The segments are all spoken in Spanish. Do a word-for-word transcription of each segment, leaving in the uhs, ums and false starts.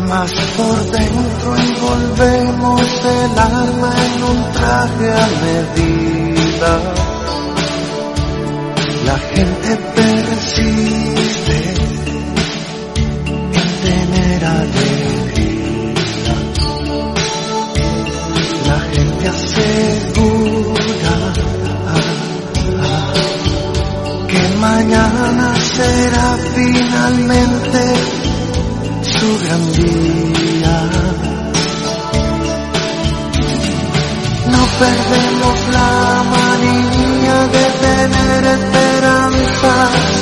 Mas por dentro envolvemos el alma en un traje a medida. La gente persiste en tener alegría. La gente asegura ah, ah, que mañana será finalmente su gran día. No perdemos la manía de tener esperanza.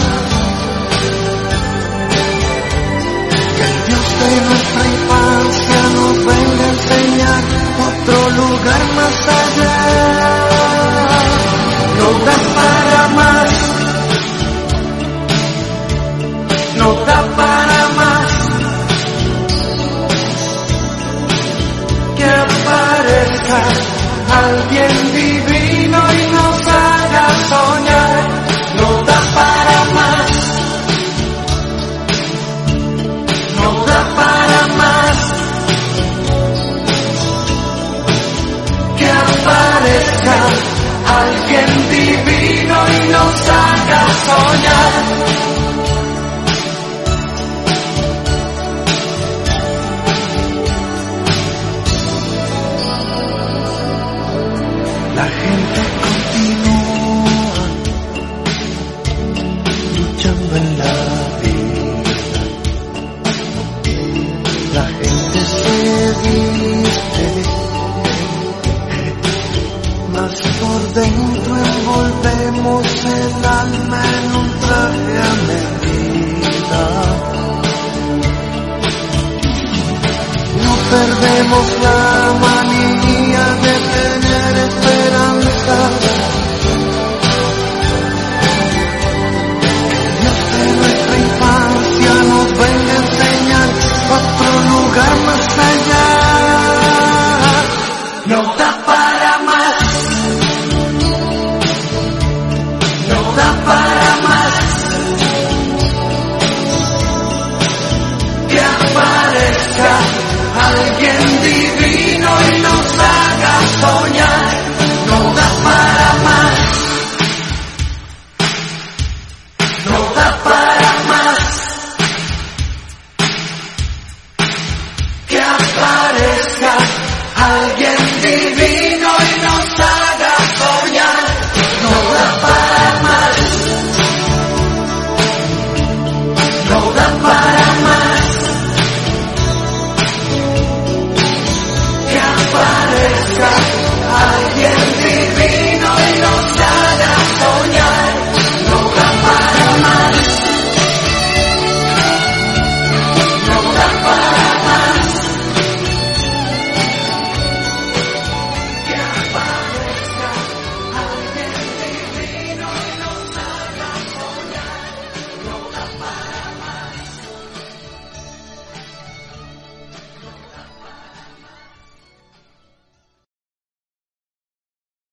Que el Dios de nuestra infancia nos venga a enseñar otro lugar más allá. No da para más, no da para más. Que aparezca alguien divino y nos haga soñar. No da para más, no da para más. Que aparezca alguien divino y nos haga soñar. La gente continúa luchando en la vida. La gente se viste, mas por dentro envolvemos el alma en un traje a medida. No perdemos la manía de tener esperanza. Dios de nuestra infancia nos venga a enseñar otro lugar más allá. No da para más, no da para más. Que aparezca alguien divino y nos haga soñar. No da para más, no da para más. Que aparezca alguien